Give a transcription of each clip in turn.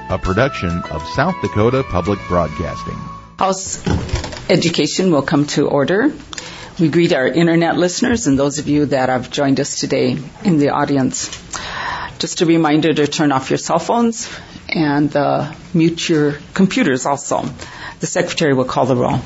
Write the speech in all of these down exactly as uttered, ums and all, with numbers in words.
a production of South Dakota Public Broadcasting. House education will come to order. We greet our internet listeners and those of you that have joined us today in the audience. Just a reminder to turn off your cell phones and uh, mute your computers also. The secretary will call the roll.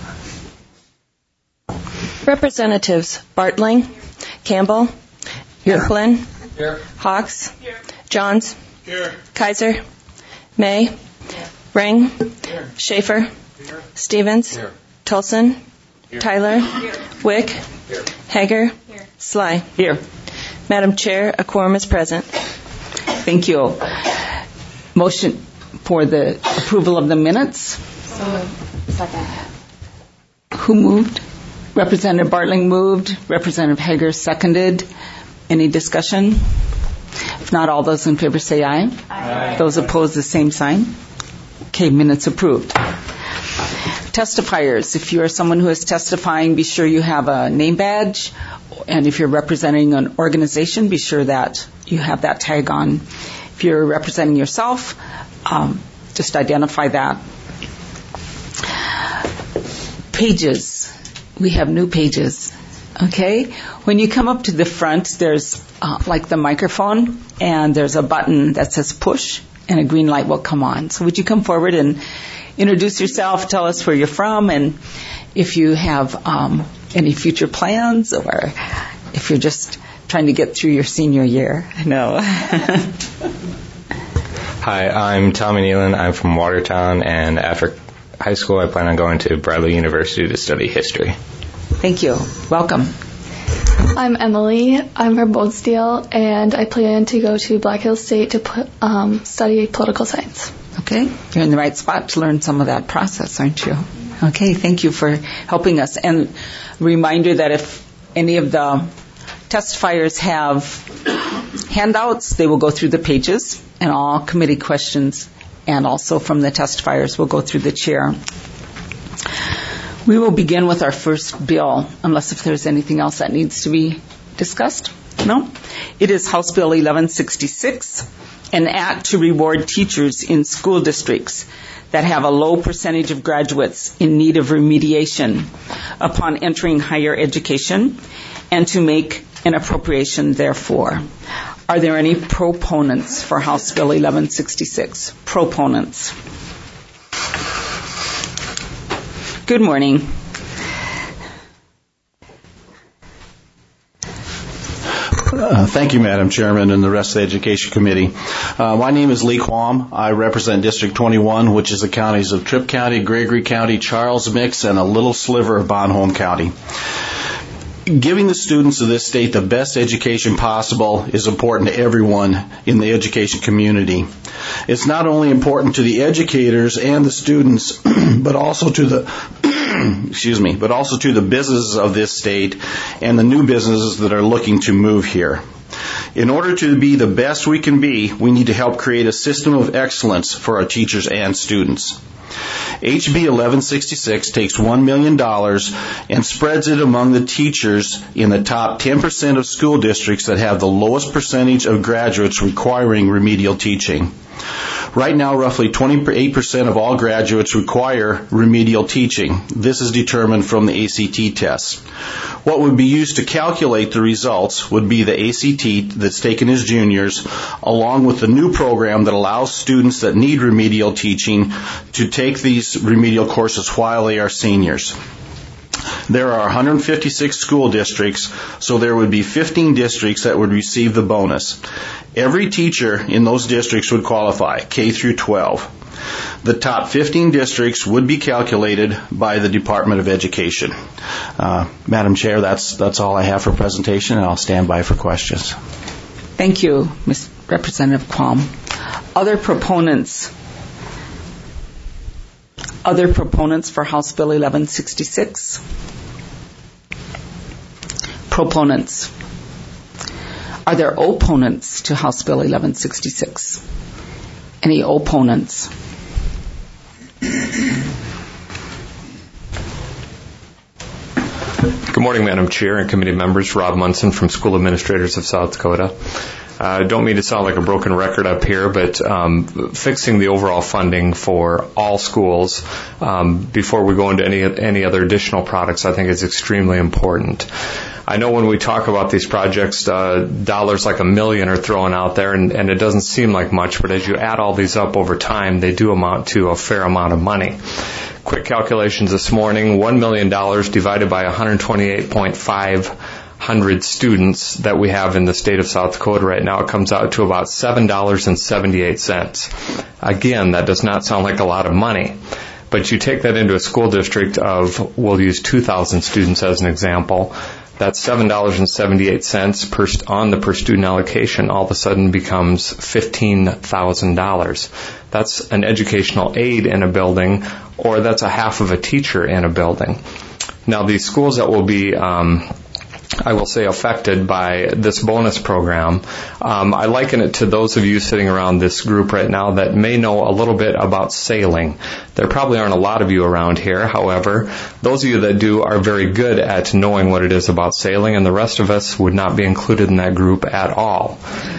Representatives Bartling, Campbell, Here. Flynn, Here. Hawks, Here. Johns, Here. Kaiser, May, Here. Ring, Here. Schaefer, Here. Stevens, Here. Tolson, Here. Tyler, Here. Wick, Here. Hager, Sly. Here. Madam Chair, a quorum is present. Thank you. Motion for the approval of the minutes. So, second. Who moved? Representative Bartling moved. Representative Hager seconded. Any discussion? If not, all those in favor say aye. Aye. Those opposed, the same sign. Okay, minutes approved. Testifiers. If you are someone who is testifying, be sure you have a name badge. And if you're representing an organization, be sure that you have that tag on. If you're representing yourself, um, just identify that. Pages. We have new pages. Okay? When you come up to the front, there's uh, like the microphone, and there's a button that says push, and a green light will come on. So would you come forward and introduce yourself, tell us where you're from, and if you have um, any future plans, or if you're just trying to get through your senior year. No. Hi, I'm Tommy Nealon. I'm from Watertown, and after high school, I plan on going to Bradley University to study history. Thank you. Welcome. I'm Emily. I'm from Bonesteel, and I plan to go to Black Hills State to put, um, study political science. Okay. You're in the right spot to learn some of that process, aren't you? Okay. Thank you for helping us. And a reminder that if any of the testifiers have handouts, they will go through the pages, and all committee questions and also from the testifiers will go through the chair. We will begin with our first bill, unless if there's anything else that needs to be discussed. No? It is House Bill eleven sixty-six, an act to reward teachers in school districts that have a low percentage of graduates in need of remediation upon entering higher education, and to make an appropriation therefore. Are there any proponents for House Bill eleven sixty-six? Proponents. Good morning. Uh, thank you, Madam Chairman, and the rest of the Education Committee. Uh, my name is Lee Quam. I represent District twenty-one, which is the counties of Tripp County, Gregory County, Charles Mix, and a little sliver of Bonhomme County. Giving the students of this state the best education possible is important to everyone in the education community. It's not only important to the educators and the students, but also to the excuse me, but also to the businesses of this state and the new businesses that are looking to move here. In order to be the best we can be, we need to help create a system of excellence for our teachers and students. H B eleven sixty-six takes one million dollars and spreads it among the teachers in the top ten percent of school districts that have the lowest percentage of graduates requiring remedial teaching. Right now, roughly twenty-eight percent of all graduates require remedial teaching. This is determined from the A C T tests. What would be used to calculate the results would be the A C T that's taken as juniors, along with the new program that allows students that need remedial teaching to take these remedial courses while they are seniors. There are one hundred fifty-six school districts, so there would be fifteen districts that would receive the bonus. Every teacher in those districts would qualify, K through twelve. The top fifteen districts would be calculated by the Department of Education. Uh, Madam Chair, that's that's all I have for presentation, and I'll stand by for questions. Thank you, Miz Representative Quam. Other proponents? Other proponents for House Bill eleven sixty-six? Proponents. Are there opponents to House Bill eleven sixty-six? Any opponents? Good morning, Madam Chair and committee members. Rob Munson from School Administrators of South Dakota. I uh, don't mean to sound like a broken record up here, but um, fixing the overall funding for all schools um, before we go into any any other additional products, I think is extremely important. I know when we talk about these projects, uh, dollars like a million are thrown out there, and, and it doesn't seem like much, but as you add all these up over time, they do amount to a fair amount of money. Quick calculations this morning, one million dollars divided by one hundred twenty-eight point five hundred students that we have in the state of South Dakota right now, it comes out to about seven dollars and seventy-eight cents. Again, that does not sound like a lot of money. But you take that into a school district of, we'll use two thousand students as an example, that's seven dollars and seventy-eight cents per, on the per student allocation all of a sudden becomes fifteen thousand dollars. That's an educational aid in a building, or that's a half of a teacher in a building. Now, these schools that will be um, I will say affected by this bonus program, um, I liken it to those of you sitting around this group right now that may know a little bit about sailing. There probably aren't a lot of you around here. However, those of you that do are very good at knowing what it is about sailing, and the rest of us would not be included in that group at all.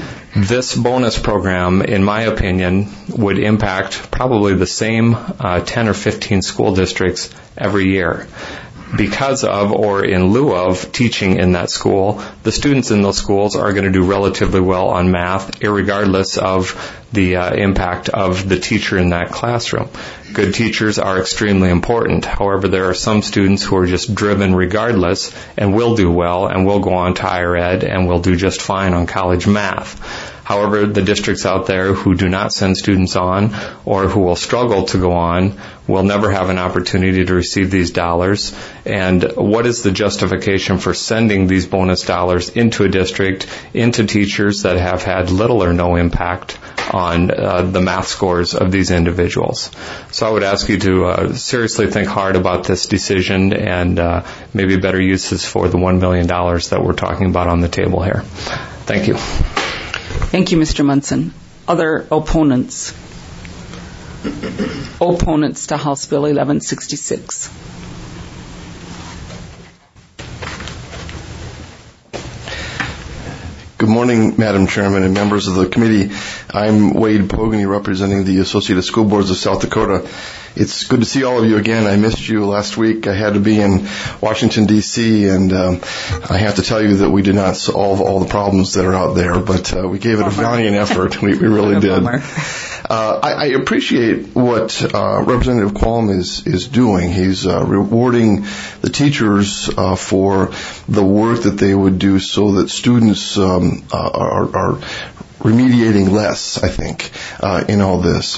This bonus program, in my opinion, would impact probably the same uh, ten or fifteen school districts every year. Because of, or in lieu of, teaching in that school, the students in those schools are going to do relatively well on math, irregardless of the uh, impact of the teacher in that classroom. Good teachers are extremely important. However, there are some students who are just driven regardless and will do well and will go on to higher ed and will do just fine on college math. However, the districts out there who do not send students on or who will struggle to go on will never have an opportunity to receive these dollars. And what is the justification for sending these bonus dollars into a district, into teachers that have had little or no impact on uh, the math scores of these individuals? So I would ask you to uh, seriously think hard about this decision and uh, maybe better uses for the one million dollars that we're talking about on the table here. Thank you. Thank you, Mister Munson. Other opponents? Opponents to House Bill eleven sixty-six. Good morning, Madam Chairman and members of the committee. I'm Wade Pogany, representing the Associated School Boards of South Dakota. It's good to see all of you again. I missed you last week. I had to be in Washington, D C, and um, I have to tell you that we did not solve all the problems that are out there, but uh, we gave it a valiant effort. We, we really did. Uh, I, I appreciate what uh, Representative Qualm is, is doing. He's uh, rewarding the teachers uh, for the work that they would do so that students um, uh, are, are remediating less, I think, uh, in all this.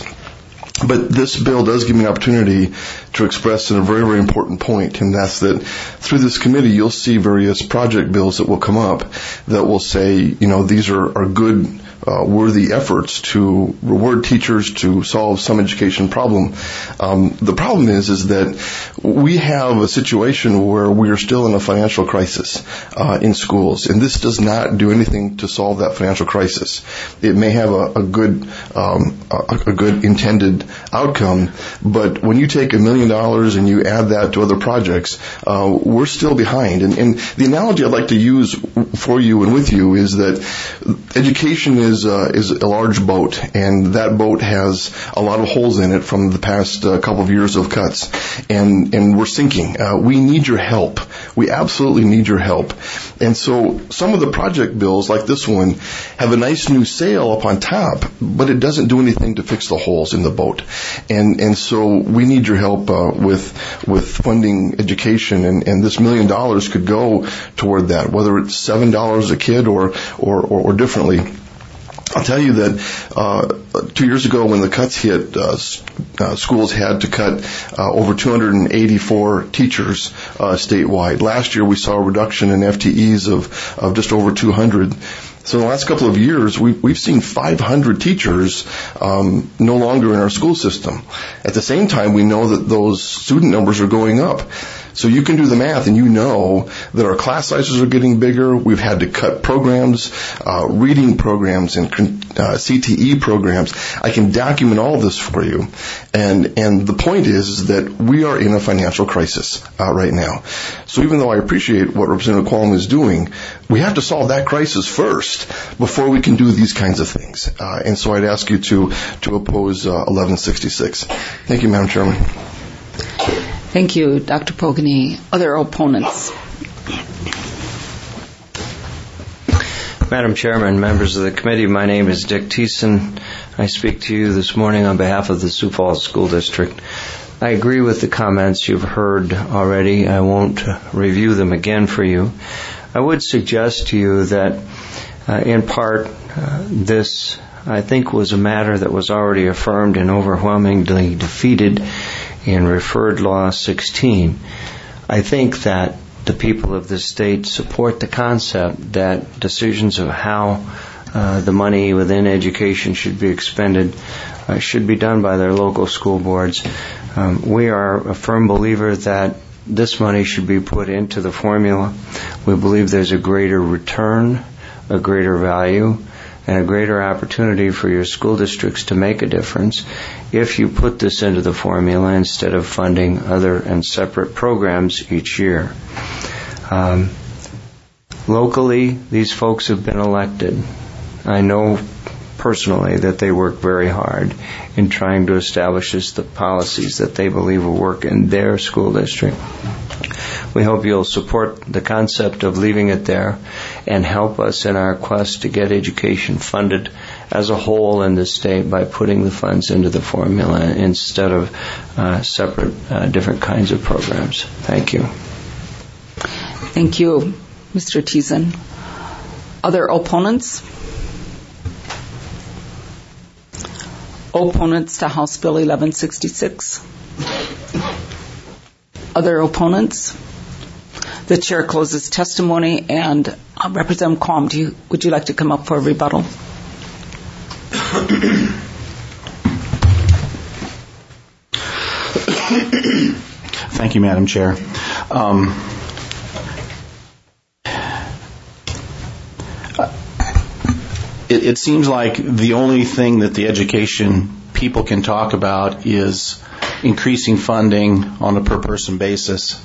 But this bill does give me an opportunity to express a very, very important point, and that's that through this committee you'll see various project bills that will come up that will say, you know, these are, are good, uh, worthy efforts to reward teachers to solve some education problem. Um, the problem is, is that we have a situation where we are still in a financial crisis uh, in schools, and this does not do anything to solve that financial crisis. It may have a, a good, um, a, a good intended outcome, but when you take a million dollars and you add that to other projects, uh, we're still behind. And, and the analogy I'd like to use for you and with you is that education is uh, is a large boat, and that boat has a lot of holes in it from the past uh, couple of years of cuts, and and we're sinking. Uh, we need your help. We absolutely need your help. And so some of the project bills, like this one, have a nice new sail up on top, but it doesn't do anything to fix the holes in the boat. And and so we need your help uh, with with funding education, and, and this million dollars could go toward that, whether it's seven dollars a kid or or, or, or differently. I'll tell you that uh, two years ago when the cuts hit, uh, uh, schools had to cut uh, over two hundred eighty-four teachers uh, statewide. Last year we saw a reduction in F T Es of, of just over two hundred. So in the last couple of years, we've, we've seen five hundred teachers um, no longer in our school system. At the same time, we know that those student numbers are going up. So you can do the math, and you know that our class sizes are getting bigger. We've had to cut programs, uh, reading programs, and uh, C T E programs. I can document all this for you. And and the point is, is that we are in a financial crisis uh, right now. So even though I appreciate what Representative Qualm is doing, we have to solve that crisis first before we can do these kinds of things. Uh, and so I'd ask you to, to oppose uh, eleven sixty-six. Thank you, Madam Chairman. Thank you, Doctor Pogany. Other opponents? Madam Chairman, members of the committee, my name is Dick Thiessen. I speak to you this morning on behalf of the Sioux Falls School District. I agree with the comments you've heard already. I won't review them again for you. I would suggest to you that, uh, in part, uh, this, I think, was a matter that was already affirmed and overwhelmingly defeated in Referred Law sixteen. I think that the people of this state support the concept that decisions of how uh, the money within education should be expended uh, should be done by their local school boards. Um, we are a firm believer that this money should be put into the formula. We believe there's a greater return, a greater value, and a greater opportunity for your school districts to make a difference if you put this into the formula instead of funding other and separate programs each year. Um, locally, these folks have been elected. I know personally that they work very hard in trying to establish the policies that they believe will work in their school district. We hope you'll support the concept of leaving it there and help us in our quest to get education funded as a whole in the state by putting the funds into the formula instead of uh, separate, uh, different kinds of programs. Thank you. Thank you, Mister Thiessen. Other opponents? Opponents to House Bill eleven sixty-six? Other opponents? The chair closes testimony, and uh, Representative Qualm, do you, would you like to come up for a rebuttal? Thank you, Madam Chair. Um, it, it seems like the only thing that the education people can talk about is increasing funding on a per-person basis,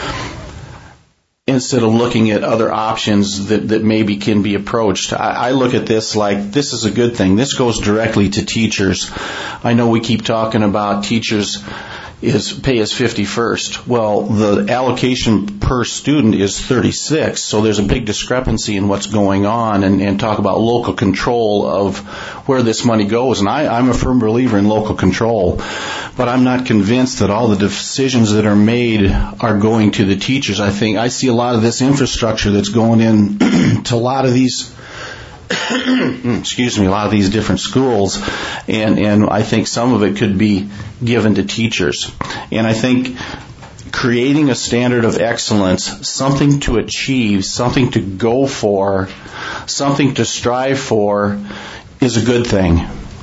instead of looking at other options that, that maybe can be approached. I, I look at this like this is a good thing. This goes directly to teachers. I know we keep talking about teachers is pay is fifty-first. Well, the allocation per student is thirty-six, so there's a big discrepancy in what's going on, and, and talk about local control of where this money goes. And I, I'm a firm believer in local control, but I'm not convinced that all the decisions that are made are going to the teachers. I think I see a lot of this infrastructure that's going in to a lot of these excuse me, a lot of these different schools, and, and I think some of it could be given to teachers. And I think creating a standard of excellence, something to achieve, something to go for, something to strive for, is a good thing.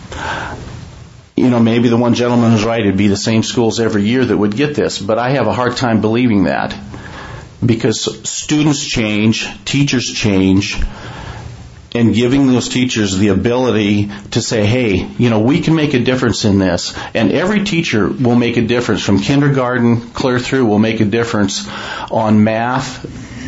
You know, maybe the one gentleman was right, it'd be the same schools every year that would get this, but I have a hard time believing that, because students change, teachers change, and giving those teachers the ability to say, hey, you know, we can make a difference in this. And every teacher will make a difference from kindergarten clear through, will make a difference on math,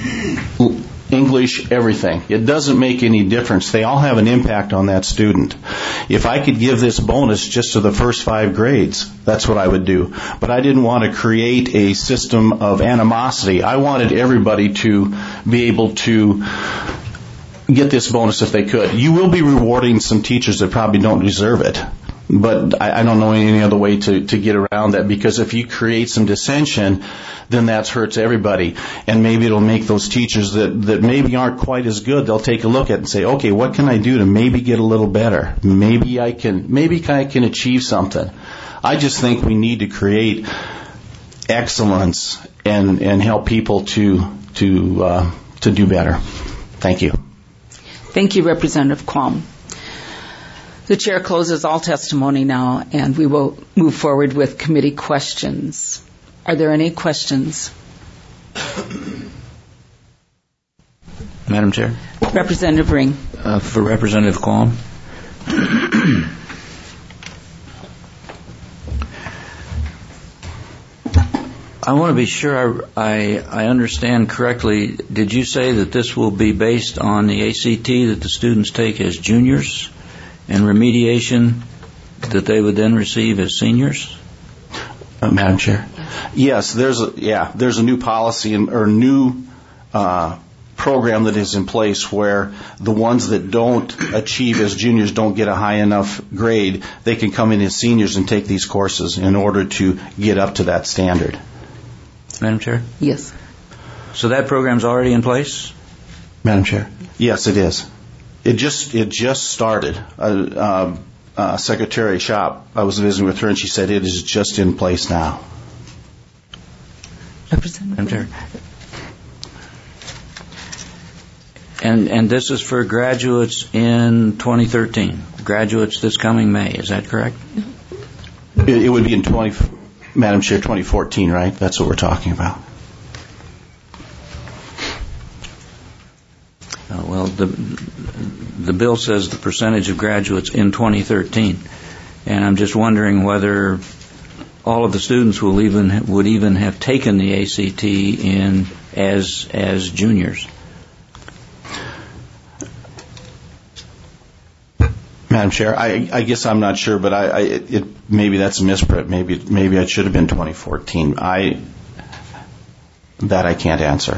English, everything. It doesn't make any difference. They all have an impact on that student. If I could give this bonus just to the first five grades, that's what I would do. But I didn't want to create a system of animosity. I wanted everybody to be able to get this bonus if they could. You will be rewarding some teachers that probably don't deserve it, but I, I don't know any other way to, to get around that, because if you create some dissension, then that hurts everybody, and maybe it'll make those teachers that, that maybe aren't quite as good, they'll take a look at it and say, okay, what can I do to maybe get a little better? Maybe I can, maybe I can achieve something. I just think we need to create excellence and, and help people to, to, uh, to do better. Thank you. Thank you, Representative Qualm. The chair closes all testimony now, and we will move forward with committee questions. Are there any questions? Madam Chair? Representative Ring. Uh, for Representative Quam. I want to be sure I, I, I understand correctly. Did you say that this will be based on the A C T that the students take as juniors and remediation that they would then receive as seniors? Uh, Madam Chair? Yes, there's a, yeah, there's a new policy and, or new uh, program that is in place where the ones that don't achieve as juniors don't get a high enough grade, they can come in as seniors and take these courses in order to get up to that standard. Madam Chair? Yes. So that program's already in place? Madam Chair? Yes, it is. It just it just started. Uh, uh, uh, Secretary Shop, I was visiting with her, and she said it is just in place now. Madam Chair. And and this is for graduates in twenty thirteen. Graduates this coming May. Is that correct? It, it would be in twenty, Madam Chair, twenty fourteen, right? That's what we're talking about. Uh, well, the the bill says the percentage of graduates in twenty thirteen, and I'm just wondering whether all of the students will even would even have taken the A C T in as as juniors. Madam Chair, I, I guess I'm not sure, but I, I it, maybe that's a misprint. Maybe maybe it should have been twenty fourteen. I that I can't answer.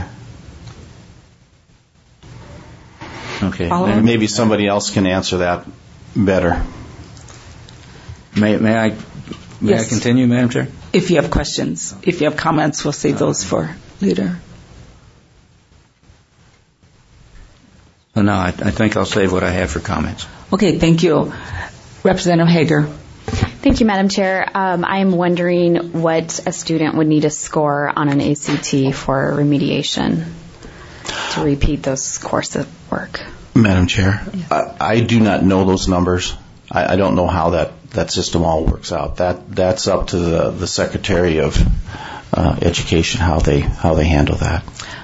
Okay. Maybe, maybe somebody else can answer that better. May may I may Yes. I continue, Madam Chair? If you have questions, if you have comments, we'll save those for later. Oh, no, I, I think I'll save what I have for comments. Okay, thank you. Representative Hager. Thank you, Madam Chair. Um, I am wondering what a student would need to score on an A C T for remediation to repeat those course of work. Madam Chair, I, I do not know those numbers. I, I don't know how that, that system all works out. That that's up to the, the Secretary of uh, Education how they how they handle that.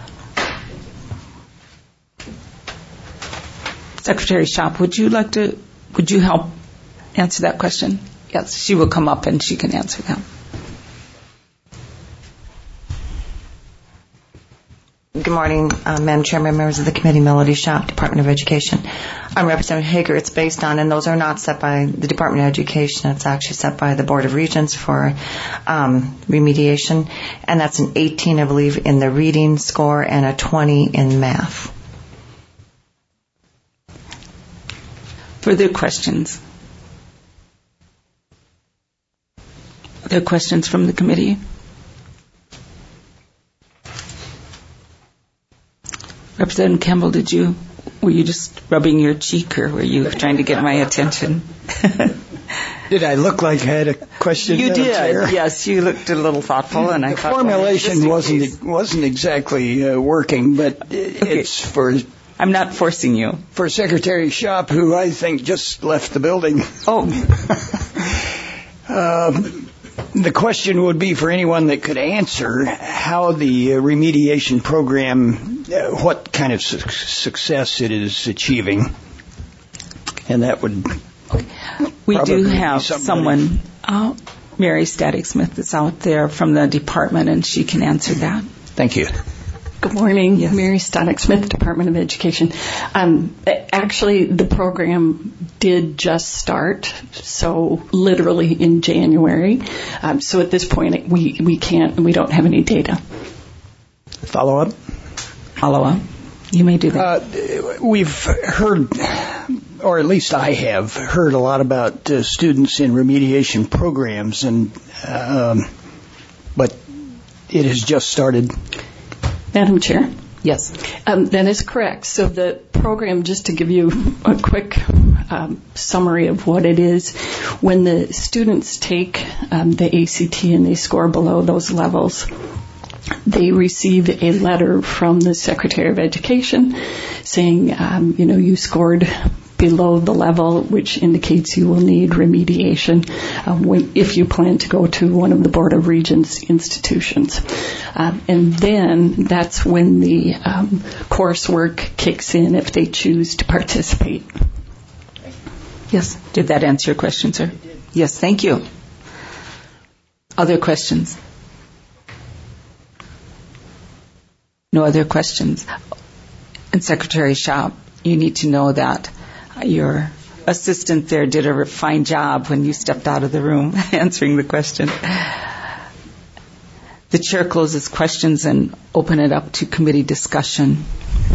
Secretary Shop, would you like to, would you help answer that question? Yes, she will come up and she can answer that. Good morning, uh, Madam Chairman, members of the committee, Melody Shop, Department of Education. I'm Representative Hager. It's based on, and those are not set by the Department of Education. It's actually set by the Board of Regents for um, remediation, and that's an eighteen, I believe, in the reading score and a twenty in math. Further questions? Other questions from the committee? Representative Campbell, did you, were you just rubbing your cheek or were you trying to get my attention? Did I look like I had a question? You Madam did, Chair? yes. You looked a little thoughtful, and I the thought formulation well, wasn't wasn't exactly uh, working, but okay. It's for. I'm not forcing you. For Secretary Shop, who I think just left the building. Oh. um, the question would be for anyone that could answer how the uh, remediation program, uh, what kind of su- success it is achieving, and that would. We do have someone, uh, Mary Static Smith, that's out there from the department, and she can answer that. Thank you. Good morning, yes. Mary Static Smith, Department of Education. Um, actually, the program did just start, so literally in January. Um, so at this point, we, we can't, we don't have any data. Follow up? Follow up. You may do that. Uh, we've heard, or at least I have heard a lot about uh, students in remediation programs, and um, but it has just started. Madam Chair? Yes. Um, that is correct. So the program, just to give you a quick um, summary of what it is, when the students take um, the A C T and they score below those levels, they receive a letter from the Secretary of Education saying, um, you know, you scored below the level, which indicates you will need remediation um, when, if you plan to go to one of the Board of Regents institutions. Uh, and then that's when the um, coursework kicks in if they choose to participate. Yes. Did that answer your question, sir? Yes, thank you. Other questions? No other questions. And Secretary Shop, you need to know that your assistant there did a fine job when you stepped out of the room answering the question. The chair closes questions and open it up to committee discussion.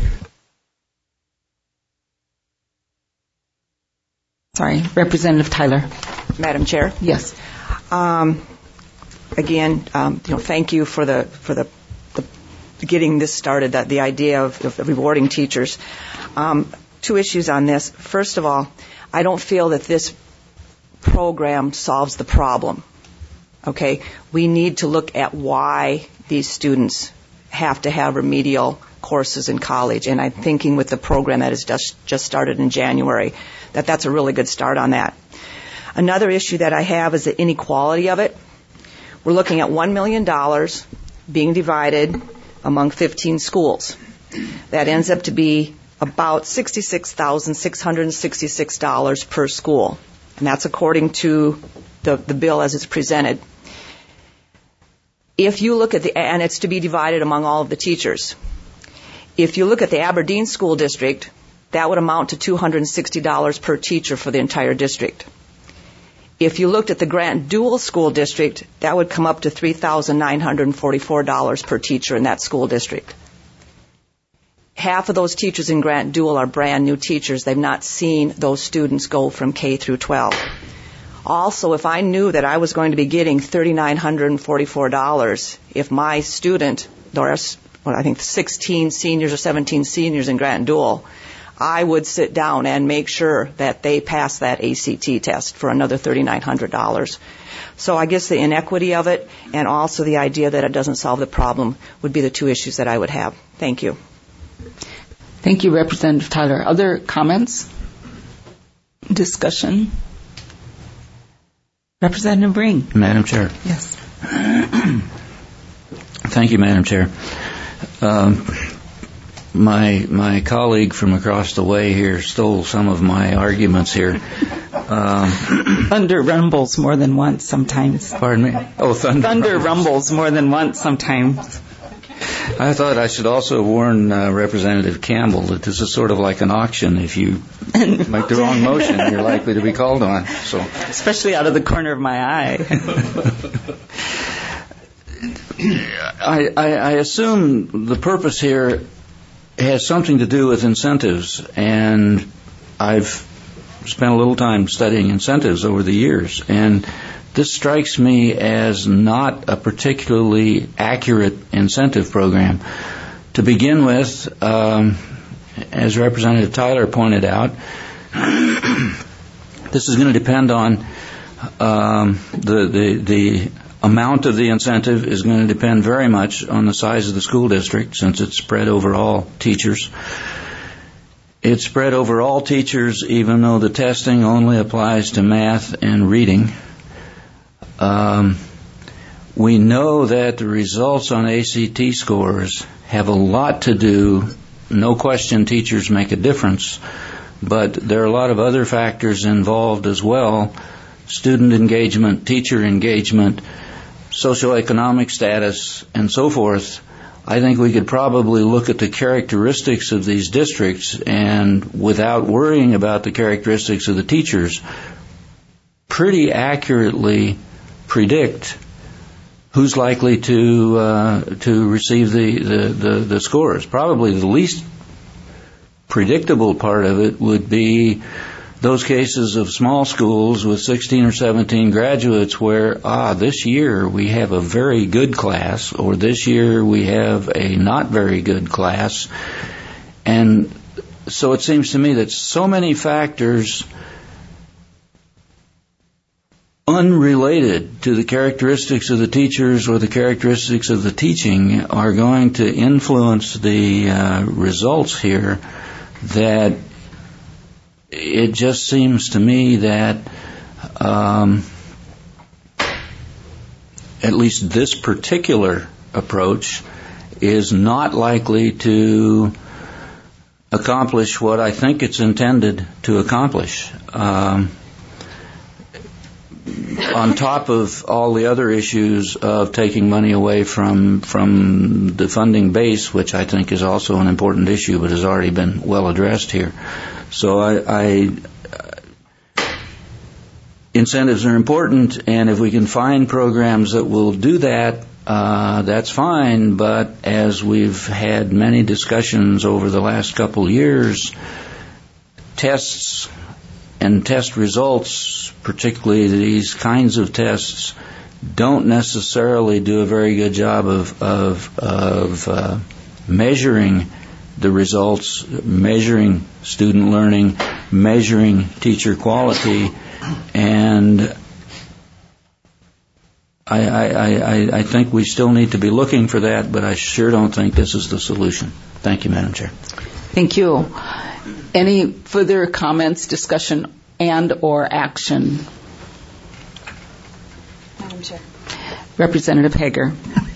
Sorry, Representative Tyler. Madam Chair. Yes. Um, again, um, you know, thank you for the for the, the getting this started. That the idea of, of rewarding teachers. Um, two issues on this. First of all, I don't feel that this program solves the problem. Okay, we need to look at why these students have to have remedial courses in college, and I'm thinking with the program that has just just started in January that that's a really good start on that. Another issue that I have is the inequality of it. We're looking at one million dollars being divided among fifteen schools. That ends up to be about sixty-six thousand six hundred sixty-six dollars per school, and that's according to the, the bill as it's presented. If you look at the, and it's to be divided among all of the teachers. If you look at the Aberdeen School District, that would amount to two hundred sixty dollars per teacher for the entire district. If you looked at the Grant Dual School District, that would come up to three thousand nine hundred forty-four dollars per teacher in that school district. Half of those teachers in Grant Dual are brand new teachers. They've not seen those students go from K through twelve. Also, if I knew that I was going to be getting three thousand nine hundred forty-four dollars if my student, or well, I think sixteen seniors or seventeen seniors in Grant Dual, I would sit down and make sure that they pass that A C T test for another three thousand nine hundred dollars. So I guess the inequity of it and also the idea that it doesn't solve the problem would be the two issues that I would have. Thank you. Thank you, Representative Tyler. Other comments? Discussion? Representative Ring. Madam Chair. Yes. Thank you, Madam Chair. Um, my my colleague from across the way here stole some of my arguments here. Um, thunder rumbles more than once sometimes. Pardon me? Oh, thunder. Thunder rumbles, rumbles more than once sometimes. I thought I should also warn uh, Representative Campbell that this is sort of like an auction. If you make the wrong motion, you're likely to be called on. So, especially out of the corner of my eye. I, I, I assume the purpose here has something to do with incentives, and I've spent a little time studying incentives over the years, and this strikes me as not a particularly accurate incentive program. To begin with, um, as Representative Tyler pointed out, this is going to depend on um, the, the, the amount of the incentive is going to depend very much on the size of the school district, since it's spread over all teachers. It's spread over all teachers, even though the testing only applies to math and reading. Um, we know that the results on A C T scores have a lot to do, no question teachers make a difference, but there are a lot of other factors involved as well: student engagement, teacher engagement, socioeconomic status, and so forth. I think we could probably look at the characteristics of these districts and, without worrying about the characteristics of the teachers, pretty accurately predict who's likely to uh, to receive the, the, the, the scores. Probably the least predictable part of it would be those cases of small schools with sixteen or seventeen graduates where, ah, this year we have a very good class, or this year we have a not very good class. And so it seems to me that so many factors unrelated to the characteristics of the teachers or the characteristics of the teaching are going to influence the uh, results here, that it just seems to me that um, at least this particular approach is not likely to accomplish what I think it's intended to accomplish. Um, on top of all the other issues of taking money away from from the funding base, which I think is also an important issue but has already been well addressed here. So I, I incentives are important, and if we can find programs that will do that, uh, that's fine. But as we've had many discussions over the last couple of years, tests and test results, particularly these kinds of tests, don't necessarily do a very good job of of, of uh, measuring the results, measuring student learning, measuring teacher quality, and I, I, I, I think we still need to be looking for that, but I sure don't think this is the solution. Thank you, Madam Chair. Thank you. Any further comments, discussion, and or action? Madam Chair. Representative Hager.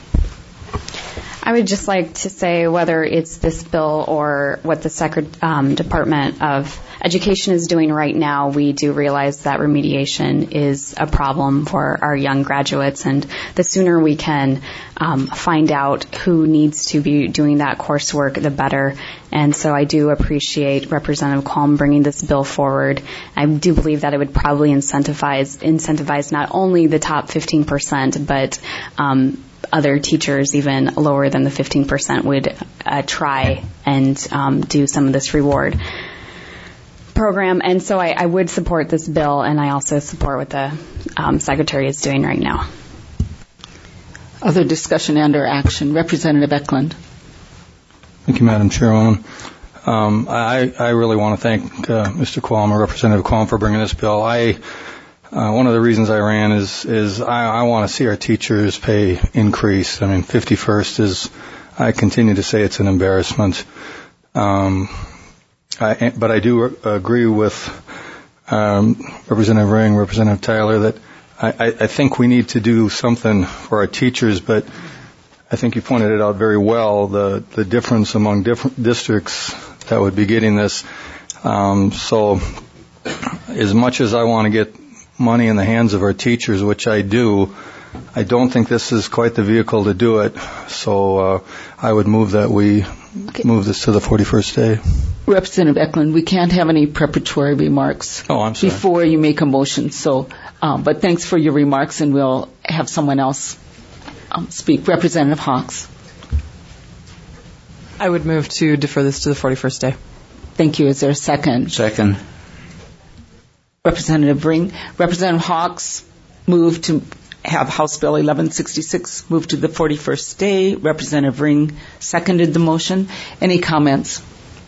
I would just like to say, whether it's this bill or what the Secret, um, Department of Education is doing right now, we do realize that remediation is a problem for our young graduates, and the sooner we can um, find out who needs to be doing that coursework, the better. And so I do appreciate Representative Qualm bringing this bill forward. I do believe that it would probably incentivize incentivize not only the top fifteen percent, but um, other teachers even lower than the fifteen percent would uh, try and um, do some of this reward program. And so I, I would support this bill, and I also support what the um, Secretary is doing right now. Other discussion and or action. Representative Eklund. Thank you, Madam Chairwoman. Um, I, I really want to thank uh, Mister Qualm, or Representative Qualm, for bringing this bill. I Uh, one of the reasons I ran is is I, I want to see our teachers' pay increase. I mean, fifty-first is, I continue to say it's an embarrassment. Um, I, but I do agree with um, Representative Ring, Representative Tyler, that I, I think we need to do something for our teachers. But I think you pointed it out very well, the the difference among different districts that would be getting this. Um, so, as much as I want to get money in the hands of our teachers, which I do, I don't think this is quite the vehicle to do it. So uh, I would move that we okay. move this to the forty-first day. Representative Eklund, we can't have any preparatory remarks oh, I'm sorry. before you make a motion. So, um, but thanks for your remarks, and we'll have someone else um, speak. Representative Hawks. I would move to defer this to the forty-first day. Thank you. Is there a second? Second. Representative Ring. Representative Hawks moved to have House Bill eleven sixty-six moved to the forty-first day. Representative Ring seconded the motion. Any comments?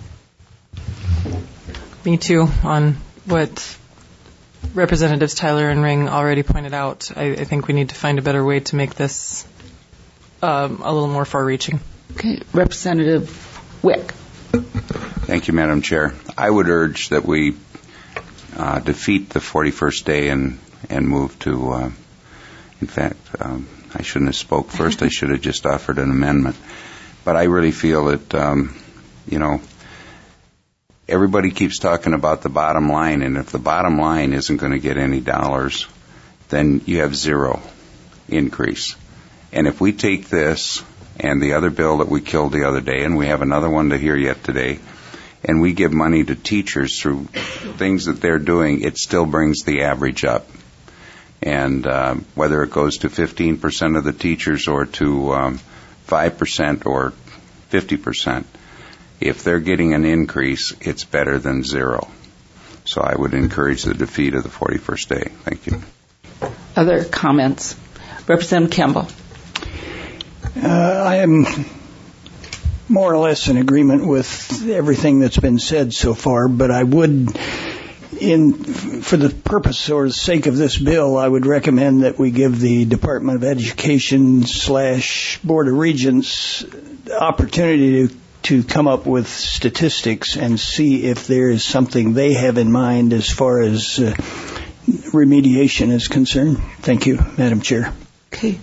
Me too, on what Representatives Tyler and Ring already pointed out. I, I think we need to find a better way to make this um, a little more far-reaching. Okay. Representative Wick. Thank you, Madam Chair. I would urge that we Uh, defeat the forty-first day and, and move to, uh, in fact, um, I shouldn't have spoke first. I should have just offered an amendment. But I really feel that, um, you know, everybody keeps talking about the bottom line, and if the bottom line isn't going to get any dollars, then you have zero increase. And if we take this and the other bill that we killed the other day, and we have another one to hear yet today, and we give money to teachers through things that they're doing, it still brings the average up. And uh, whether it goes to fifteen percent of the teachers or to um, five percent or fifty percent, if they're getting an increase, it's better than zero. So I would encourage the defeat of the forty-first day. Thank you. Other comments? Representative Campbell. Uh, I am more or less in agreement with everything that's been said so far, but I would, in for the purpose or the sake of this bill, I would recommend that we give the Department of Education slash Board of Regents the opportunity to to come up with statistics and see if there is something they have in mind as far as uh, remediation is concerned. Thank you, Madam Chair. Okay.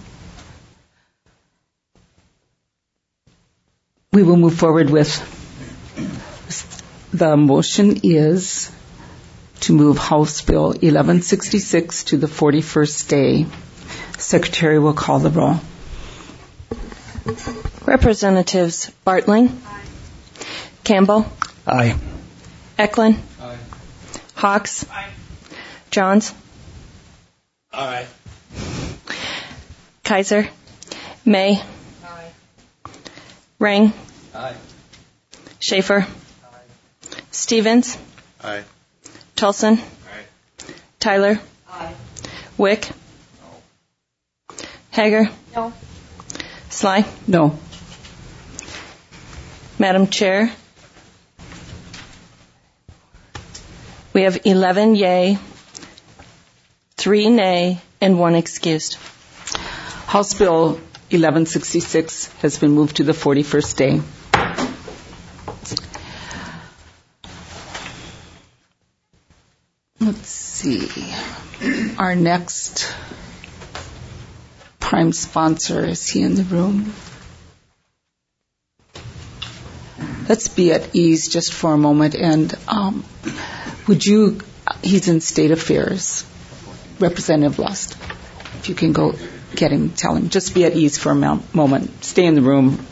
We will move forward with the motion is to move House Bill eleven sixty-six to the forty-first day. Secretary will call the roll. Representatives Bartling. Aye. Campbell. Aye. Eklund. Aye. Hawks. Aye. Johns. Aye. Kaiser. May. Aye. Ring. Aye. Schaefer. Aye. Stevens. Aye. Tulson. Aye. Tyler. Aye. Wick. Hager. No. Sly. No. Madam Chair, we have eleven yay, three nay, and one excused. House Bill eleven sixty-six has been moved to the forty-first day. Let's see. Our next prime sponsor, is he in the room? Let's be at ease just for a moment. And um, would you, he's in State Affairs, Representative Lust. If you can go get him, tell him. Just be at ease for a mo- moment. Stay in the room.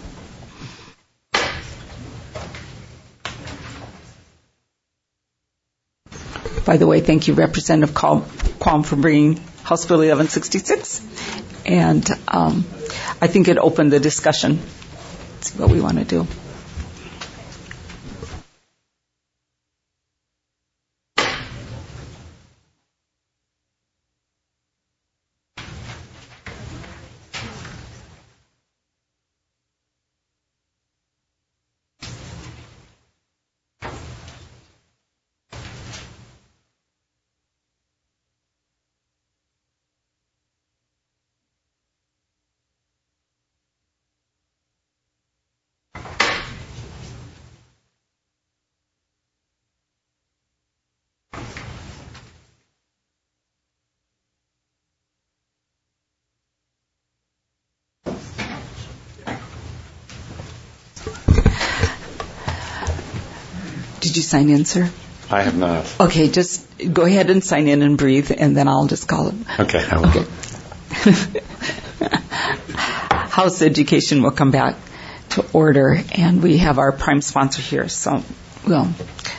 By the way, thank you, Representative Quam, for bringing House Bill eleven sixty-six. And um, I think it opened the discussion. Let's see what we want to do. Did you sign in, sir? I have not. Okay, just go ahead and sign in and breathe, and then I'll just call him. Okay, I will. Okay. House Education will come back to order, and we have our prime sponsor here. So, well,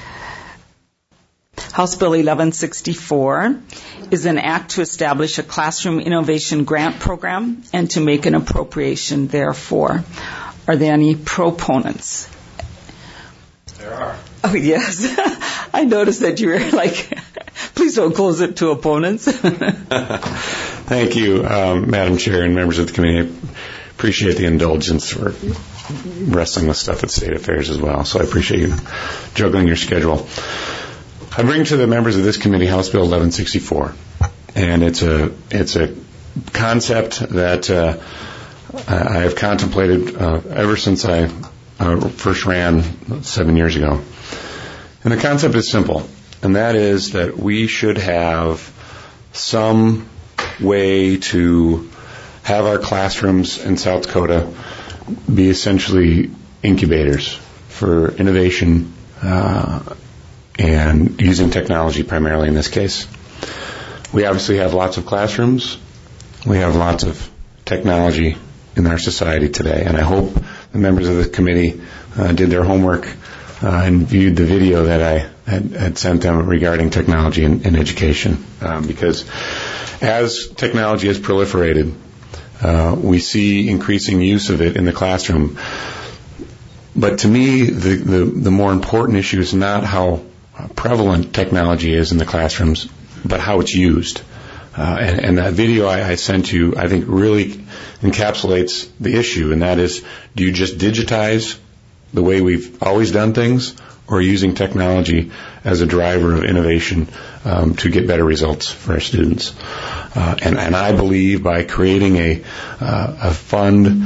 House Bill eleven sixty-four is an act to establish a classroom innovation grant program and to make an appropriation therefor. Are there any proponents? There are. Oh, yes. I noticed that you were like, please don't close it to opponents. Thank you, um, Madam Chair and members of the committee. I appreciate the indulgence for wrestling with stuff at State Affairs as well. So I appreciate you juggling your schedule. I bring to the members of this committee House Bill eleven sixty-four, and it's a it's a concept that uh, I have contemplated uh, ever since I uh, first ran seven years ago. And the concept is simple, and that is that we should have some way to have our classrooms in South Dakota be essentially incubators for innovation uh, and using technology primarily in this case. We obviously have lots of classrooms. We have lots of technology in our society today, and I hope the members of the committee uh, did their homework uh, and viewed the video that I had, had sent them regarding technology in, in education, um, because as technology has proliferated, uh, we see increasing use of it in the classroom. But to me, the, the, the more important issue is not how prevalent technology is in the classrooms, but how it's used. Uh, and, and that video I, I sent you, I think, really encapsulates the issue, and that is, do you just digitize the way we've always done things, or using technology as a driver of innovation um, to get better results for our students? Uh, and, and I believe by creating a, uh, a fund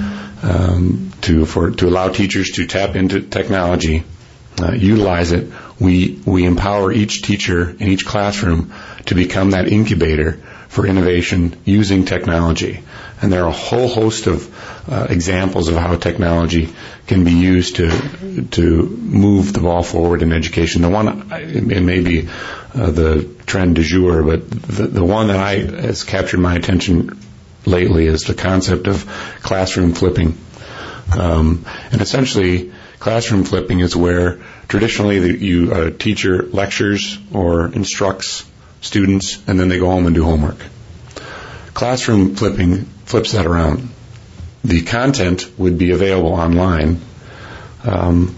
um, to for to allow teachers to tap into technology, uh, utilize it. We we empower each teacher in each classroom to become that incubator for innovation using technology. And there are a whole host of uh, examples of how technology can be used to to move the ball forward in education. The one, it may be uh, the trend du jour, but the, the one that I has captured my attention lately is the concept of classroom flipping. Um, and essentially, classroom flipping is where traditionally the, you a teacher lectures or instructs students, and then they go home and do homework. Classroom flipping flips that around. The content would be available online um,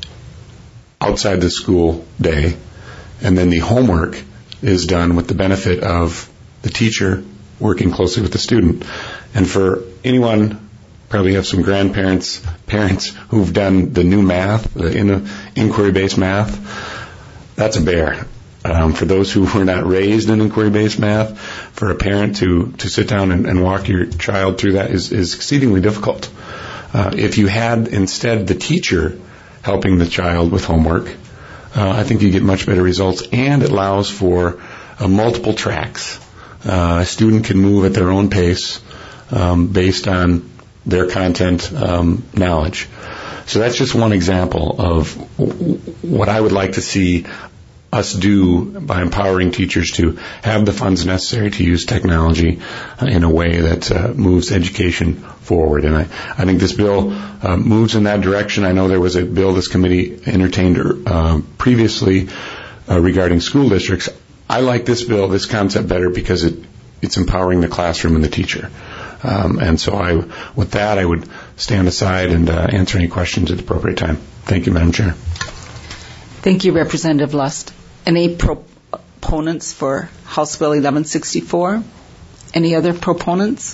outside the school day, and then the homework is done with the benefit of the teacher working closely with the student. And for anyone, probably have some grandparents, parents who've done the new math, the in- inquiry-based math, that's a bear. Um, for those who were not raised in inquiry-based math, for a parent to, to sit down and, and walk your child through that is, is exceedingly difficult. Uh, if you had instead the teacher helping the child with homework, uh, I think you get much better results, and it allows for uh, multiple tracks. Uh, a student can move at their own pace um, based on their content um, knowledge. So that's just one example of what I would like to see us do by empowering teachers to have the funds necessary to use technology uh, in a way that uh, moves education forward. And I, I think this bill uh, moves in that direction. I know there was a bill this committee entertained uh, previously uh, regarding school districts. I like this bill, this concept better because it, it's empowering the classroom and the teacher. Um, and so I, with that, I would stand aside and uh, answer any questions at the appropriate time. Thank you, Madam Chair. Thank you, Representative Lust. Any proponents for House Bill eleven sixty-four? Any other proponents?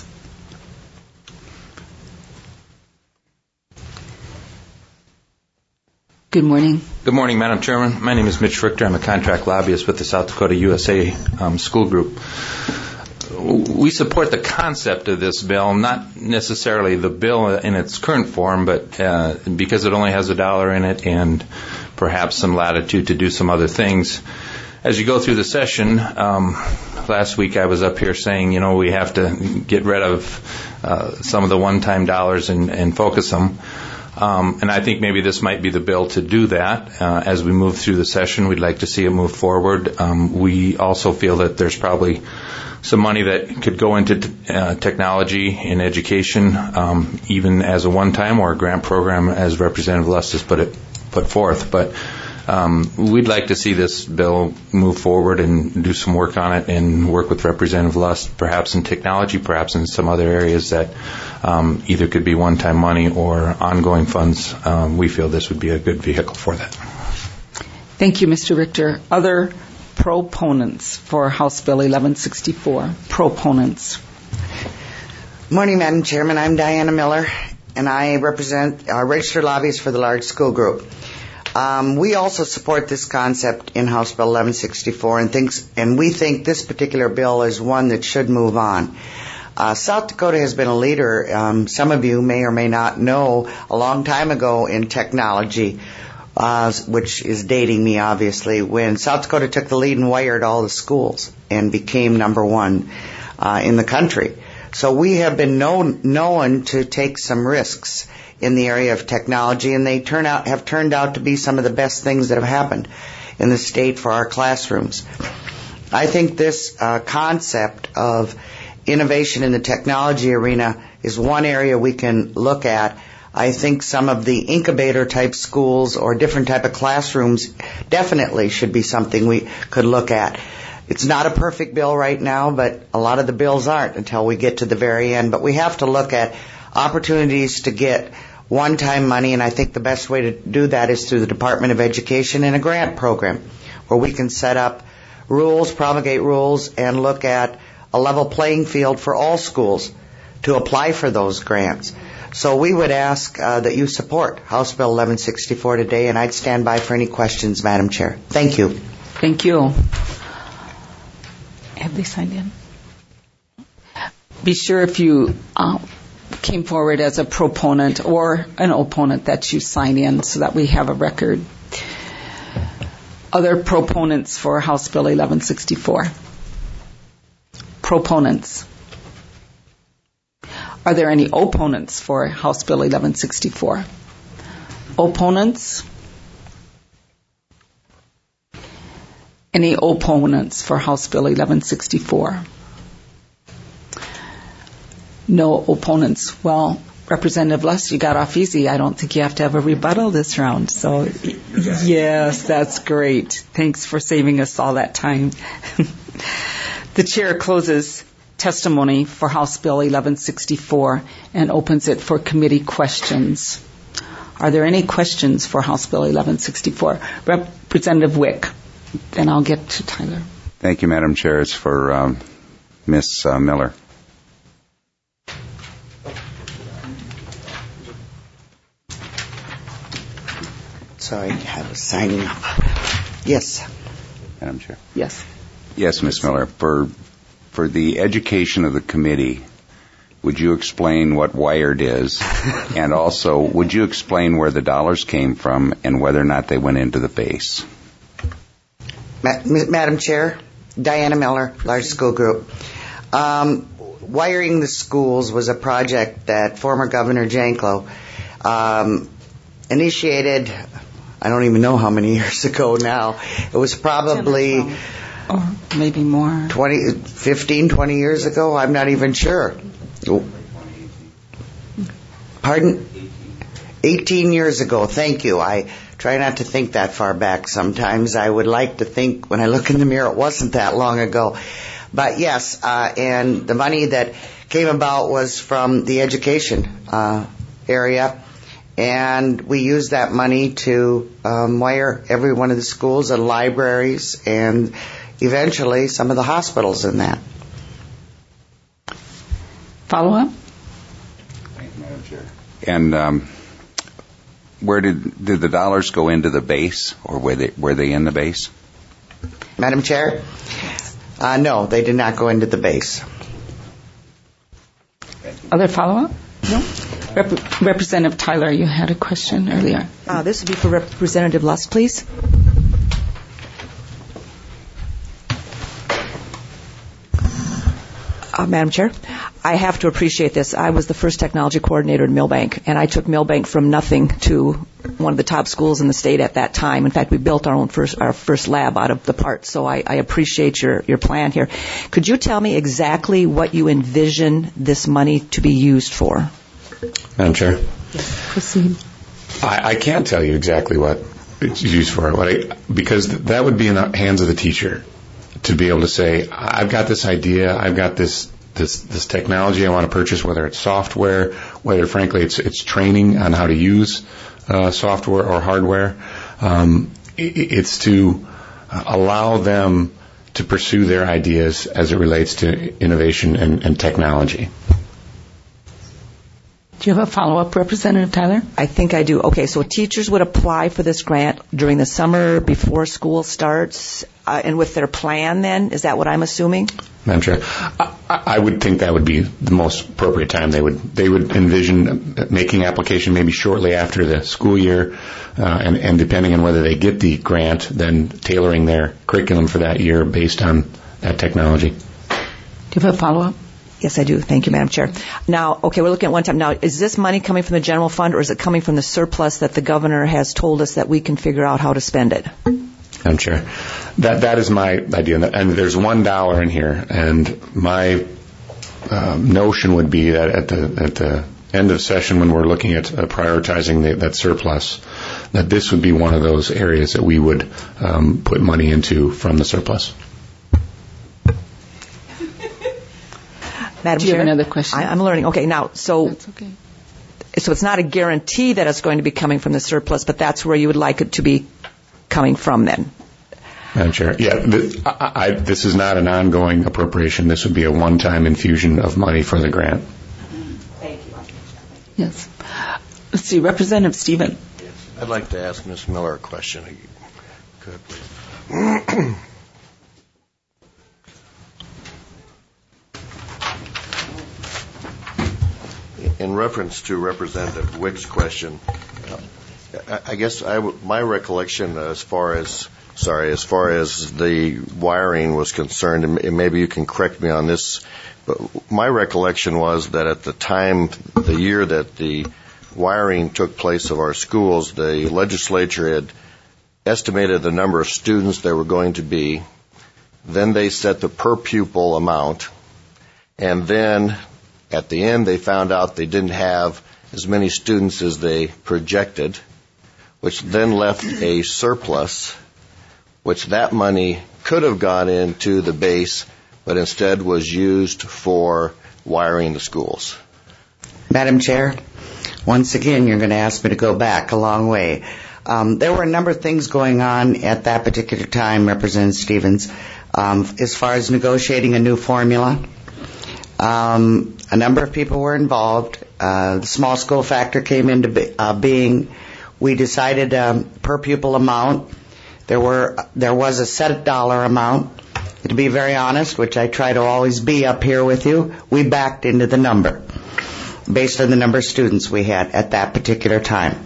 Good morning. Good morning, Madam Chairman. My name is Mitch Richter. I'm a contract lobbyist with the South Dakota U S A um, School Group. We support the concept of this bill, not necessarily the bill in its current form, but uh, because it only has a dollar in it and perhaps some latitude to do some other things. As you go through the session, um, last week I was up here saying, you know, we have to get rid of uh, some of the one-time dollars and, and focus them. Um, and I think maybe this might be the bill to do that. Uh, as we move through the session, we'd like to see it move forward. Um, we also feel that there's probably some money that could go into t- uh, technology in education, um, even as a one-time or a grant program, as Representative Lust has put it put forth. But um, we'd like to see this bill move forward and do some work on it and work with Representative Lust, perhaps in technology, perhaps in some other areas that um, either could be one-time money or ongoing funds. Um, we feel this would be a good vehicle for that. Thank you, Mister Richter. Other proponents for House Bill eleven sixty-four? Proponents. Morning, Madam Chairman. I'm Diana Miller, and I represent uh, registered lobbyists for the large school group. Um, we also support this concept in House Bill eleven sixty-four, and thinks, and we think this particular bill is one that should move on. Uh, South Dakota has been a leader, um, some of you may or may not know, a long time ago in technology, uh, which is dating me, obviously, when South Dakota took the lead and wired all the schools and became number one uh, in the country. So we have been known, known to take some risks in the area of technology, and they turn out have turned out to be some of the best things that have happened in the state for our classrooms. I think this uh, concept of innovation in the technology arena is one area we can look at. I think some of the incubator type schools or different type of classrooms definitely should be something we could look at. It's not a perfect bill right now, but a lot of the bills aren't until we get to the very end. But we have to look at opportunities to get one-time money, and I think the best way to do that is through the Department of Education and a grant program where we can set up rules, promulgate rules, and look at a level playing field for all schools to apply for those grants. So we would ask uh, that you support House Bill eleven sixty-four today, and I'd stand by for any questions, Madam Chair. Thank you. Thank you. Have they signed in? Be sure if you uh, came forward as a proponent or an opponent that you sign in so that we have a record. Other proponents for House Bill eleven sixty-four? Proponents. Are there any opponents for House Bill eleven sixty-four? Opponents? Any opponents for House Bill eleven sixty-four? No opponents. Well, Representative Luss, you got off easy. I don't think you have to have a rebuttal this round. So, yes, that's great. Thanks for saving us all that time. The chair closes testimony for House Bill eleven sixty-four and opens it for committee questions. Are there any questions for House Bill eleven sixty-four? Representative Wick. Then I'll get to Tyler. Thank you, Madam Chair. It's for um, Miz Uh, Miller. Sorry, I was signing up. Yes. Madam Chair. Yes. Yes, Miz Miller. For for the education of the committee, would you explain what WIRED is? And also, would you explain where the dollars came from and whether or not they went into the base? Ma- Madam Chair, Diana Miller, Large School Group. Um, wiring the schools was a project that former Governor Janklow um, initiated. I don't even know how many years ago now. It was probably or maybe more. twenty, fifteen, twenty years ago. I'm not even sure. Pardon? eighteen years ago. Thank you. I try not to think that far back sometimes. I would like to think when I look in the mirror it wasn't that long ago. But yes, uh, and the money that came about was from the education uh, area. And we used that money to um, wire every one of the schools and libraries and eventually some of the hospitals in that. Follow up? Thank you, Madam Chair. And um, where did did the dollars go into the base, or were they were they in the base? Madam Chair? Uh, no, they did not go into the base. Other follow-up? No. Rep- Representative Tyler, you had a question earlier. Uh, this would be for Representative Luss, please. Uh, Madam Chair, I have to appreciate this. I was the first technology coordinator at Millbank, and I took Millbank from nothing to one of the top schools in the state at that time. In fact, we built our own first, our first lab out of the parts, so I, I appreciate your, your plan here. Could you tell me exactly what you envision this money to be used for? Madam Chair? Proceed. I, I can't tell you exactly what it's used for, what I, because that would be in the hands of the teacher to be able to say, I've got this idea, I've got this this this technology I want to purchase, whether it's software, whether frankly it's it's training on how to use uh, software or hardware. Um, it, it's to allow them to pursue their ideas as it relates to innovation and, and technology. Do you have a follow-up, Representative Tyler? I think I do. Okay, so teachers would apply for this grant during the summer before school starts, uh, and with their plan then? Is that what I'm assuming? Madam Chair, I, I would think that would be the most appropriate time. They would they would envision making application maybe shortly after the school year, uh, and, and depending on whether they get the grant, then tailoring their curriculum for that year based on that technology. Do you have a follow-up? Yes, I do. Thank you, Madam Chair. Now, okay, we're looking at one time. Now, is this money coming from the general fund, or is it coming from the surplus that the governor has told us that we can figure out how to spend it? Madam Chair, that that is my idea, and there's one dollar in here, and my um, notion would be that at the at the end of session, when we're looking at uh, prioritizing the, that surplus, that this would be one of those areas that we would um, put money into from the surplus. Madam Do you Chair, have another question? I, I'm learning. Okay, now, so That's okay. so it's not a guarantee that it's going to be coming from the surplus, but that's where you would like it to be coming from then. Madam Chair, yeah, th- I, I, this is not an ongoing appropriation. This would be a one-time infusion of money for the grant. Thank you. Yes. Let's see, Representative Stephen. I'd like to ask Miz Miller a question. Could please. in reference to Representative Wick's question, uh, I guess I w- my recollection as far as sorry as far as the wiring was concerned, and maybe you can correct me on this, but my recollection was that at the time, the year that the wiring took place of our schools, the legislature had estimated the number of students there were going to be. Then they set the per pupil amount, and then at the end they found out they didn't have as many students as they projected, which then left a surplus, which that money could have gone into the base, but instead was used for wiring the schools. Madam Chair, once again, you're going to ask me to go back a long way. Um, there were a number of things going on at that particular time, Representative Stevens, um, as far as negotiating a new formula. Um, a number of people were involved. Uh, the small school factor came into be, uh, being. We decided um, per pupil amount. There were there was a set dollar amount. To be very honest, which I try to always be up here with you, we backed into the number based on the number of students we had at that particular time.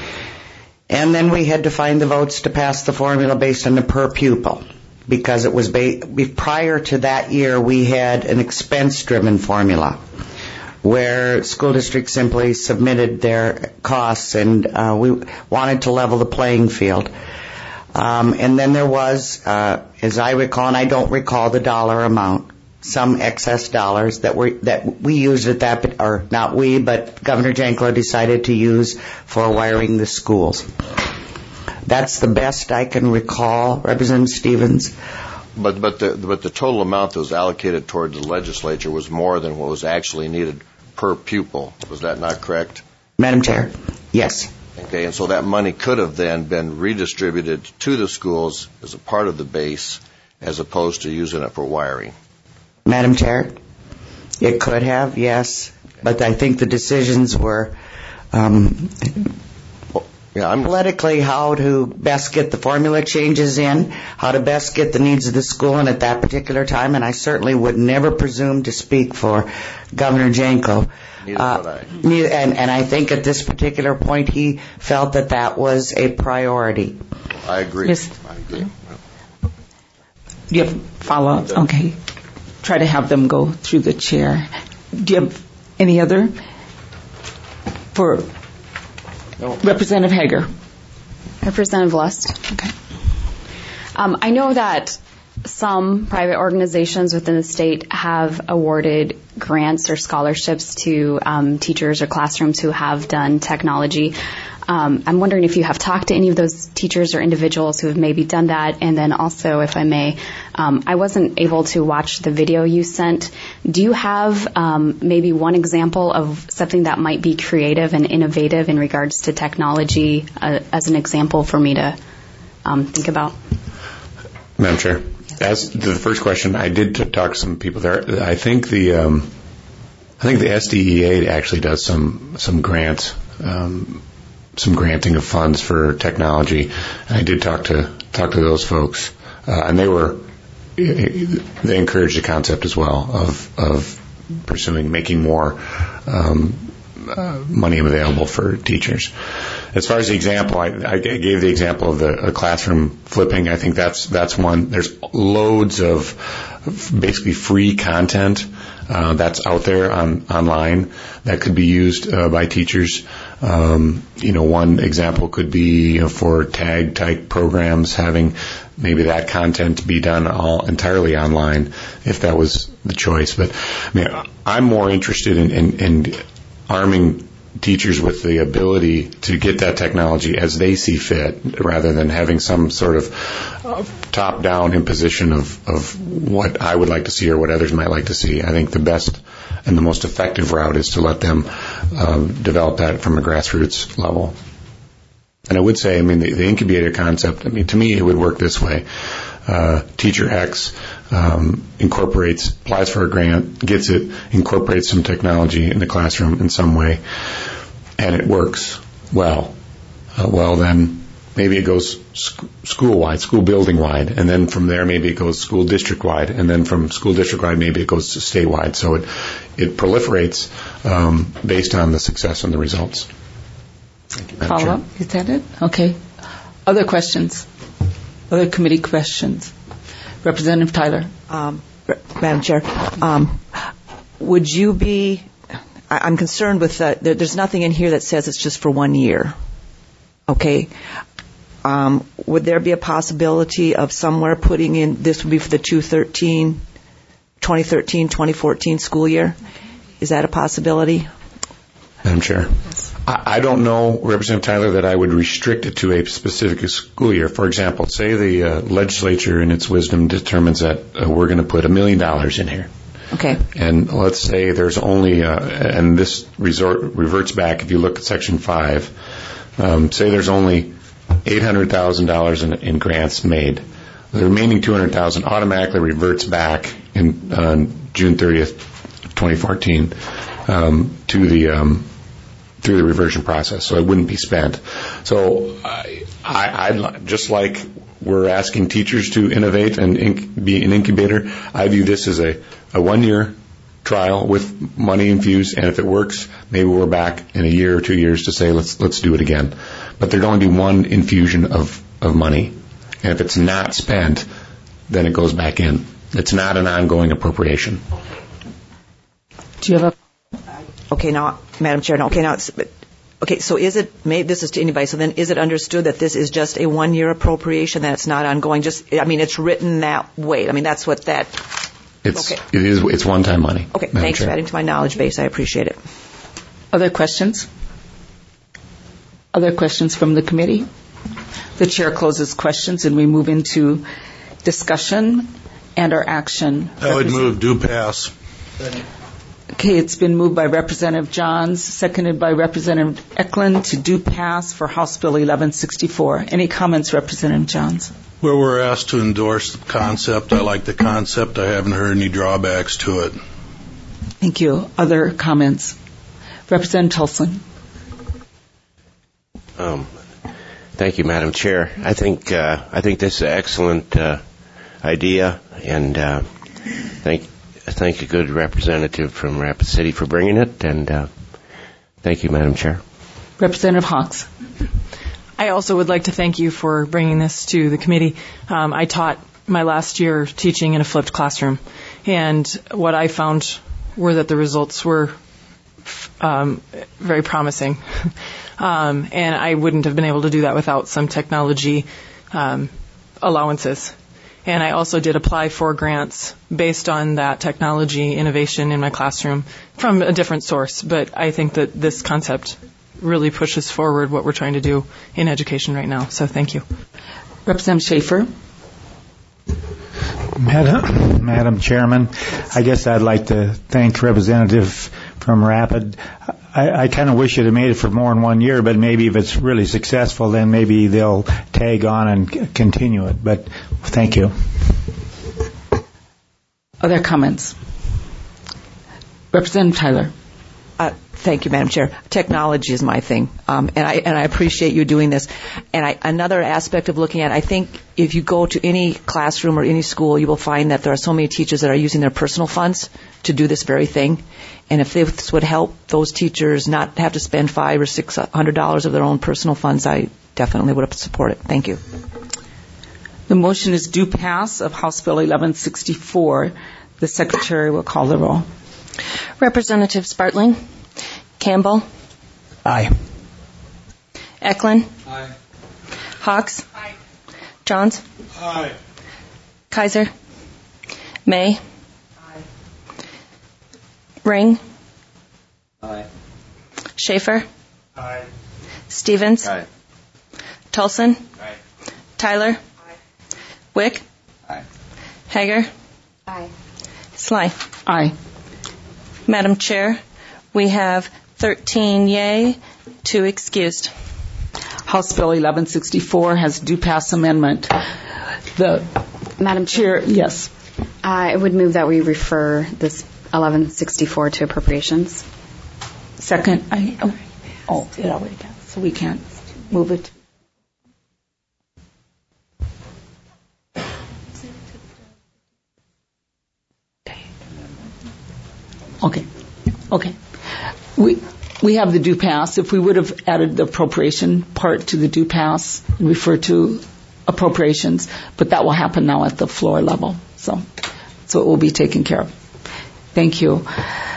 And then we had to find the votes to pass the formula based on the per pupil, because it was ba- prior to that year we had an expense-driven formula where school districts simply submitted their costs, and uh, we wanted to level the playing field. Um, and then there was, uh, as I recall, and I don't recall the dollar amount, some excess dollars that were that we used at that, or not we, but Governor Janklow decided to use for wiring the schools. That's the best I can recall, Representative Stevens. But but the but the total amount that was allocated toward the legislature was more than what was actually needed per pupil. Was that not correct? Madam Chair, yes. Okay, and so that money could have then been redistributed to the schools as a part of the base, as opposed to using it for wiring. Madam Chair, it could have, yes, but I think the decisions were um, yeah, I'm politically how to best get the formula changes in, how to best get the needs of the school in at that particular time, and I certainly would never presume to speak for Governor Janklow. Neither uh, would I. And, and I think at this particular point he felt that that was a priority. I agree. Yes. I agree. Do you have follow-ups? Okay. Try to have them go through the chair. Do you have any other? For no. Representative Hager. Representative Lust. Okay. Um, I know that some private organizations within the state have awarded grants or scholarships to um, teachers or classrooms who have done technology. Um, I'm wondering if you have talked to any of those teachers or individuals who have maybe done that. And then also, if I may, um, I wasn't able to watch the video you sent. Do you have um, maybe one example of something that might be creative and innovative in regards to technology uh, as an example for me to um, think about? Madam Chair, as to the first question, I did t- talk to some people there. I think the um, I think the S D E A actually does some some grants. Um, some granting of funds for technology. And I did talk to talk to those folks, uh, and they were they encouraged the concept as well of of pursuing making more um, uh, money available for teachers. As far as the example, I, I gave the example of the a classroom flipping. I think that's that's one. There's loads of basically free content uh, that's out there on online that could be used uh, by teachers. Um, you know, one example could be, you know, for tag type programs, having maybe that content be done all entirely online, if that was the choice. But I mean, I'm more interested in, in, in arming teachers with the ability to get that technology as they see fit, rather than having some sort of top-down imposition of, of what I would like to see or what others might like to see. I think the best and the most effective route is to let them um, develop that from a grassroots level. And I would say, I mean, the, the incubator concept, I mean, to me, it would work this way. Uh, teacher X um, incorporates, applies for a grant, gets it, incorporates some technology in the classroom in some way, and it works well. Uh, well, then maybe it goes sc- school-wide, school building-wide, and then from there maybe it goes school district-wide, and then from school district-wide maybe it goes to statewide. So it, it proliferates um, based on the success and the results. Thank you, Madam Follow Chair. up? Is that it? Okay. Other questions? Other committee questions? Representative Tyler. Um, Madam Chair, um, would you be, I, I'm concerned with, uh, there, there's nothing in here that says it's just for one year. Okay. Um, would there be a possibility of somewhere putting in, this would be for the twenty thirteen twenty fourteen school year? Is that a possibility? Madam Chair. I, I don't know, Representative Tyler, that I would restrict it to a specific school year. For example, say the uh, legislature in its wisdom determines that uh, we're going to put a million dollars in here. Okay. And let's say there's only, uh, and this resort reverts back if you look at Section five, um, say there's only eight hundred thousand dollars in, in grants made. The remaining two hundred thousand dollars automatically reverts back in uh, June thirtieth, twenty fourteen um, to the um, through the reversion process, so it wouldn't be spent. So I, I, I'd just like we're asking teachers to innovate and inc- be an incubator, I view this as a, a one-year trial with money infused, and if it works, maybe we're back in a year or two years to say let's let's do it again. But there'd only be one infusion of, of money, and if it's not spent, then it goes back in. It's not an ongoing appropriation. Do you have a Okay, now, Madam Chair, now, okay, now, it's, okay, so is it, maybe this is to anybody, so then is it understood that this is just a one-year appropriation, that it's not ongoing, just, I mean, it's written that way, I mean, that's what that, It's, okay. it is, it's one-time money. Okay, Madam thanks Chair. for adding to my knowledge base, I appreciate it. Other questions? Other questions from the committee? The chair closes questions and we move into discussion and our action. I would move do pass. Okay, it's been moved by Representative Johns, seconded by Representative Eklund to do pass for House Bill eleven sixty-four. Any comments, Representative Johns? Where we're asked to endorse the concept, I like the concept. I haven't heard any drawbacks to it. Thank you. Other comments? Representative Tulson. Um, thank you, Madam Chair. I think uh, I think this is an excellent uh, idea, and uh, thank thank a good representative from Rapid City for bringing it, and uh, thank you, Madam Chair. Representative Hawks. I also would like to thank you for bringing this to the committee. Um, I taught my last year teaching in a flipped classroom, and what I found were that the results were um, very promising. um, and I wouldn't have been able to do that without some technology um, allowances. And I also did apply for grants based on that technology innovation in my classroom from a different source. But I think that this concept really pushes forward what we're trying to do in education right now. So thank you. Representative Schaefer. Madam, Madam Chairman, I guess I'd like to thank Representative from Rapid. I, I kind of wish it had made it for more than one year, but maybe if it's really successful, then maybe they'll tag on and c- continue it. But thank you. Other comments? Representative Tyler. Uh, thank you, Madam Chair. Technology is my thing, um, and I and I appreciate you doing this. And I, another aspect of looking at, I think, if you go to any classroom or any school, you will find that there are so many teachers that are using their personal funds to do this very thing. And if this would help those teachers not have to spend five or six hundred dollars of their own personal funds, I definitely would support it. Thank you. The motion is due pass of House Bill eleven sixty-four. The Secretary will call the roll. Representative Spartling. Campbell. Aye. Eklund. Aye. Hawks. Aye. Johns. Aye. Kaiser. May. Aye. Ring. Aye. Schaefer. Aye. Stevens. Aye. Tulson. Aye. Tyler. Aye. Wick. Aye. Hager. Aye. Sly. Aye. Madam Chair, we have thirteen yay, two excused. House Bill eleven sixty-four has due pass amendment. The Madam Chair, yes. I would move that we refer this eleven sixty-four to appropriations. Second. I, oh, oh, it already passed, so we can't move it. Okay. We we have the due pass. If we would have added the appropriation part to the due pass, refer to appropriations, but that will happen now at the floor level. So, so it will be taken care of. Thank you.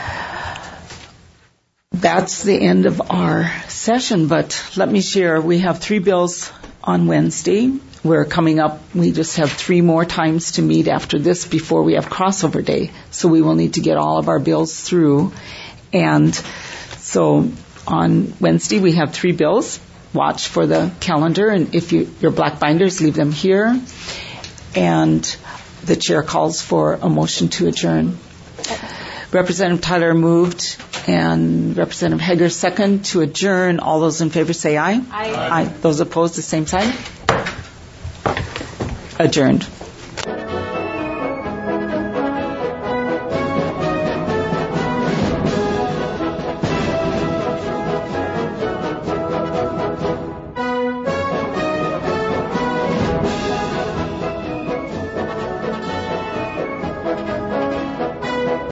That's the end of our session, but let me share. We have three bills on Wednesday. We're coming up. We just have three more times to meet after this before we have crossover day. So we will need to get all of our bills through. And so on Wednesday, we have three bills. Watch for the calendar, and if you, your black binders, leave them here. And the chair calls for a motion to adjourn. Representative Tyler moved, and Representative Hager second to adjourn. All those in favor say aye. Aye. Aye. Those opposed, the same sign. Adjourned.